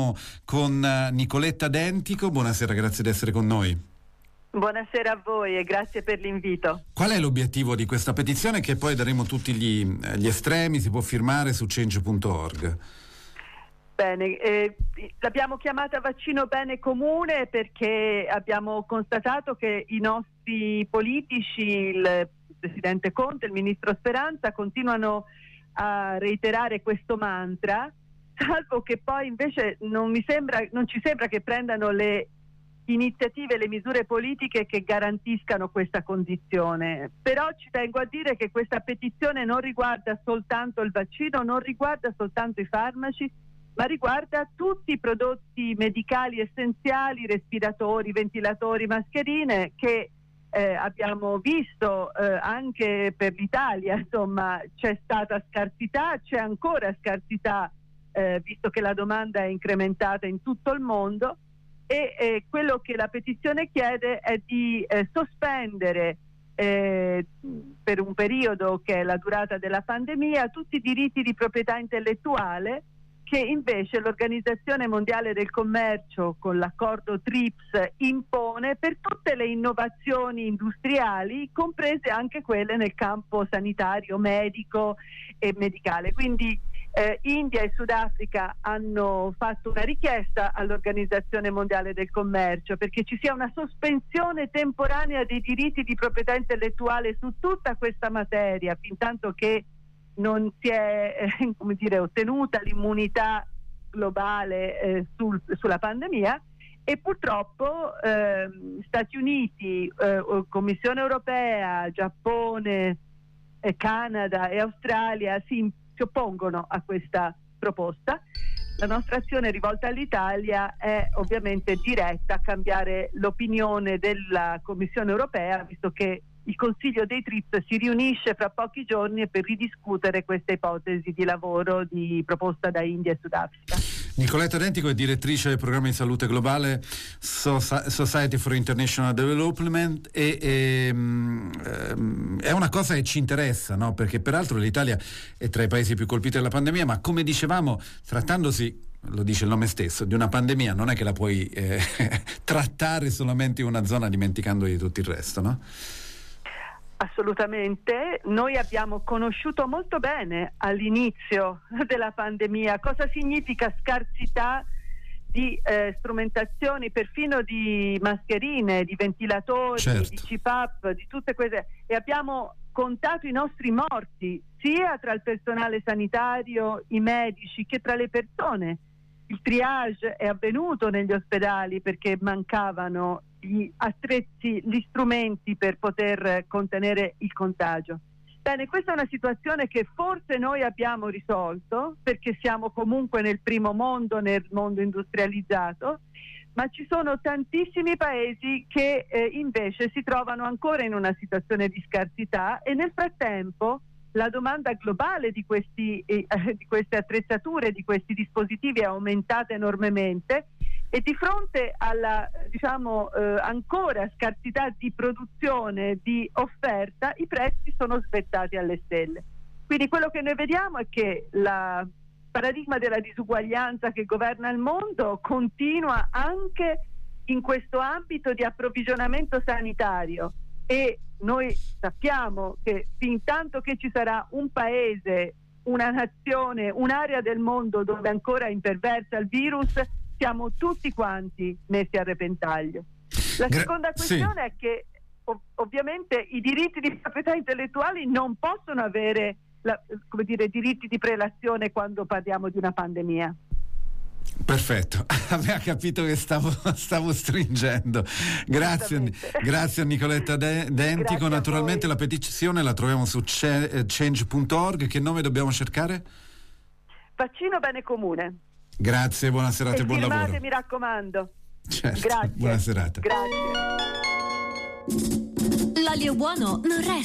Siamo con Nicoletta Dentico. Buonasera, grazie di essere con noi. Buonasera a voi e grazie per l'invito. Qual è l'obiettivo di questa petizione, che poi daremo tutti gli estremi, si può firmare su change.org? Bene, l'abbiamo chiamata Vaccino Bene Comune perché abbiamo constatato che i nostri politici, il Presidente Conte, il Ministro Speranza, continuano a reiterare questo mantra, salvo che poi invece non ci sembra che prendano le iniziative, le misure politiche che garantiscano questa condizione. Però ci tengo a dire che questa petizione non riguarda soltanto il vaccino, non riguarda soltanto i farmaci, ma riguarda tutti i prodotti medicali essenziali, respiratori, ventilatori, mascherine, che abbiamo visto anche per l'Italia. Insomma, c'è stata scarsità, c'è ancora scarsità, visto che la domanda è incrementata in tutto il mondo, e quello che la petizione chiede è di sospendere per un periodo che è la durata della pandemia tutti i diritti di proprietà intellettuale che invece l'Organizzazione Mondiale del Commercio, con l'accordo TRIPS, impone per tutte le innovazioni industriali, comprese anche quelle nel campo sanitario, medico e medicale. Quindi India e Sudafrica hanno fatto una richiesta all'Organizzazione Mondiale del Commercio perché ci sia una sospensione temporanea dei diritti di proprietà intellettuale su tutta questa materia, fintanto che non si è ottenuta l'immunità globale sulla pandemia. E purtroppo Stati Uniti, Commissione Europea, Giappone, Canada e Australia si oppongono a questa proposta. La nostra azione rivolta all'Italia è ovviamente diretta a cambiare l'opinione della Commissione Europea, visto che il Consiglio dei TRIPS si riunisce fra pochi giorni per ridiscutere questa ipotesi di lavoro proposta da India e Sudafrica. Nicoletta Dentico è direttrice del programma di salute globale Society for International Development e è una cosa che ci interessa, no? Perché peraltro l'Italia è tra i paesi più colpiti dalla pandemia, ma come dicevamo, trattandosi, lo dice il nome stesso, di una pandemia, non è che la puoi trattare solamente in una zona dimenticando di tutto il resto, no? Assolutamente, noi abbiamo conosciuto molto bene all'inizio della pandemia cosa significa scarsità di strumentazioni, perfino di mascherine, di ventilatori, certo, di CPAP, di tutte queste, e abbiamo contato i nostri morti sia tra il personale sanitario, i medici, che tra le persone. Il triage è avvenuto negli ospedali perché mancavano gli attrezzi, gli strumenti per poter contenere il contagio. Bene, questa è una situazione che forse noi abbiamo risolto perché siamo comunque nel primo mondo, nel mondo industrializzato, ma ci sono tantissimi paesi che invece si trovano ancora in una situazione di scarsità, e nel frattempo la domanda globale di queste attrezzature, di questi dispositivi è aumentata enormemente, e di fronte alla ancora scarsità di produzione, di offerta, i prezzi sono svettati alle stelle. Quindi quello che noi vediamo è che il paradigma della disuguaglianza che governa il mondo continua anche in questo ambito di approvvigionamento sanitario, e noi sappiamo che fin tanto che ci sarà un paese, una nazione, un'area del mondo dove ancora imperversa il virus, siamo tutti quanti messi a repentaglio. La seconda questione è che ovviamente i diritti di proprietà intellettuali non possono avere diritti di prelazione quando parliamo di una pandemia. Perfetto, aveva capito che stavo stringendo. Grazie a Nicoletta Dentico. Naturalmente la petizione la troviamo su change.org. Che nome dobbiamo cercare? Vaccino Bene Comune. Grazie, buona serata e buon lavoro. Mi raccomando. Certo, grazie. Buona serata. Grazie. L'olio buono non resta.